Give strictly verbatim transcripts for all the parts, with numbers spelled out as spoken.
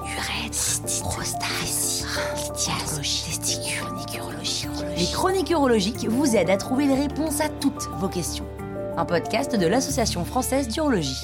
urètre, cystite, prostate, lithiase, testicules, chroniques urologiques. Les chroniques urologiques vous aident à trouver les réponses à toutes vos questions. Un podcast de l'Association française d'urologie.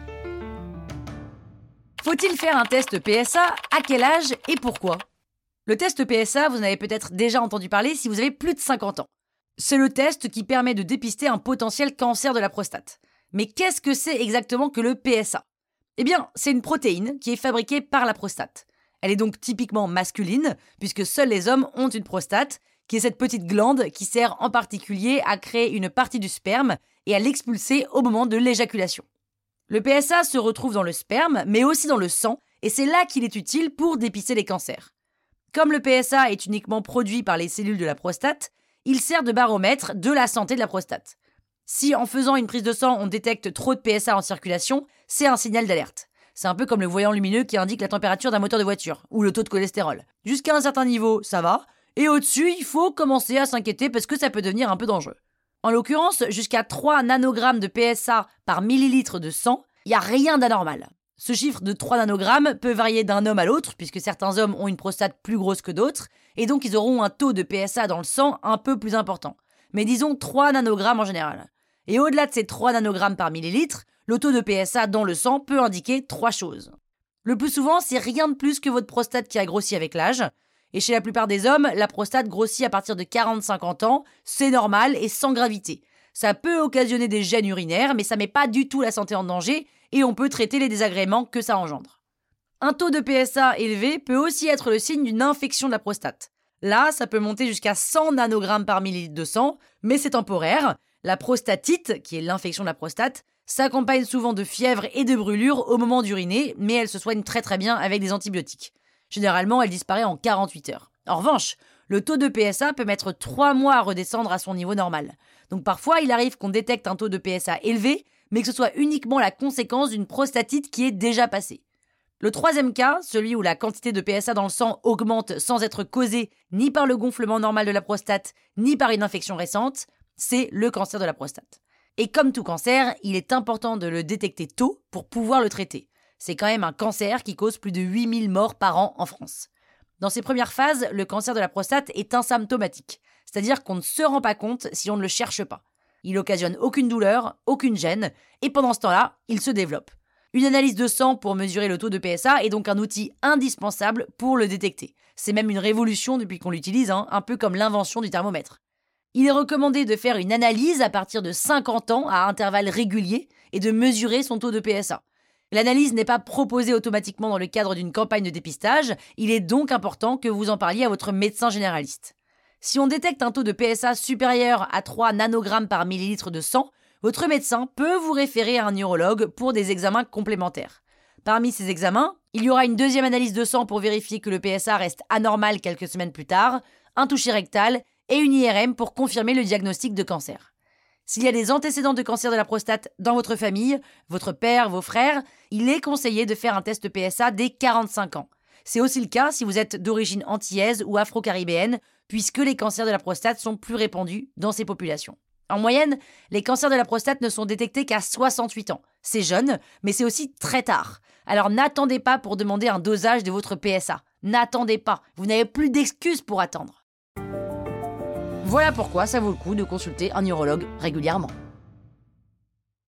Faut-il faire un test P S A? À quel âge et pourquoi? Le test P S A, vous en avez peut-être déjà entendu parler si vous avez plus de cinquante ans. C'est le test qui permet de dépister un potentiel cancer de la prostate. Mais qu'est-ce que c'est exactement que le P S A? Eh bien, c'est une protéine qui est fabriquée par la prostate. Elle est donc typiquement masculine, puisque seuls les hommes ont une prostate, qui est cette petite glande qui sert en particulier à créer une partie du sperme et à l'expulser au moment de l'éjaculation. Le P S A se retrouve dans le sperme, mais aussi dans le sang, et c'est là qu'il est utile pour dépister les cancers. Comme le P S A est uniquement produit par les cellules de la prostate, il sert de baromètre de la santé de la prostate. Si en faisant une prise de sang, on détecte trop de P S A en circulation, c'est un signal d'alerte. C'est un peu comme le voyant lumineux qui indique la température d'un moteur de voiture, ou le taux de cholestérol. Jusqu'à un certain niveau, ça va, et au-dessus, il faut commencer à s'inquiéter parce que ça peut devenir un peu dangereux. En l'occurrence, jusqu'à trois nanogrammes de P S A par millilitre de sang, il n'y a rien d'anormal. Ce chiffre de trois nanogrammes peut varier d'un homme à l'autre, puisque certains hommes ont une prostate plus grosse que d'autres, et donc ils auront un taux de P S A dans le sang un peu plus important. Mais disons trois nanogrammes en général. Et au-delà de ces trois nanogrammes par millilitre, le taux de P S A dans le sang peut indiquer trois choses. Le plus souvent, c'est rien de plus que votre prostate qui a grossi avec l'âge. Et chez la plupart des hommes, la prostate grossit à partir de quarante à cinquante ans, c'est normal et sans gravité. Ça peut occasionner des gènes urinaires, mais ça met pas du tout la santé en danger et on peut traiter les désagréments que ça engendre. Un taux de P S A élevé peut aussi être le signe d'une infection de la prostate. Là, ça peut monter jusqu'à cent nanogrammes par millilitre de sang, mais c'est temporaire. La prostatite, qui est l'infection de la prostate, s'accompagne souvent de fièvre et de brûlures au moment d'uriner, mais elle se soigne très très bien avec des antibiotiques. Généralement, elle disparaît en quarante-huit heures. En revanche, le taux de P S A peut mettre trois mois à redescendre à son niveau normal. Donc parfois, il arrive qu'on détecte un taux de P S A élevé, mais que ce soit uniquement la conséquence d'une prostatite qui est déjà passée. Le troisième cas, celui où la quantité de P S A dans le sang augmente sans être causée ni par le gonflement normal de la prostate, ni par une infection récente, c'est le cancer de la prostate. Et comme tout cancer, il est important de le détecter tôt pour pouvoir le traiter. C'est quand même un cancer qui cause plus de huit mille morts par an en France. Dans ses premières phases, le cancer de la prostate est asymptomatique, c'est-à-dire qu'on ne se rend pas compte si on ne le cherche pas. Il occasionne aucune douleur, aucune gêne, et pendant ce temps-là, il se développe. Une analyse de sang pour mesurer le taux de P S A est donc un outil indispensable pour le détecter. C'est même une révolution depuis qu'on l'utilise, hein, un peu comme l'invention du thermomètre. Il est recommandé de faire une analyse à partir de cinquante ans à intervalles réguliers et de mesurer son taux de P S A. L'analyse n'est pas proposée automatiquement dans le cadre d'une campagne de dépistage, il est donc important que vous en parliez à votre médecin généraliste. Si on détecte un taux de P S A supérieur à trois nanogrammes par millilitre de sang, votre médecin peut vous référer à un urologue pour des examens complémentaires. Parmi ces examens, il y aura une deuxième analyse de sang pour vérifier que le P S A reste anormal quelques semaines plus tard, un toucher rectal et une I R M pour confirmer le diagnostic de cancer. S'il y a des antécédents de cancer de la prostate dans votre famille, votre père, vos frères, il est conseillé de faire un test P S A dès quarante-cinq ans. C'est aussi le cas si vous êtes d'origine antillaise ou afro-caribéenne, puisque les cancers de la prostate sont plus répandus dans ces populations. En moyenne, les cancers de la prostate ne sont détectés qu'à soixante-huit ans. C'est jeune, mais c'est aussi très tard. Alors n'attendez pas pour demander un dosage de votre P S A. N'attendez pas, vous n'avez plus d'excuses pour attendre. Voilà pourquoi ça vaut le coup de consulter un urologue régulièrement.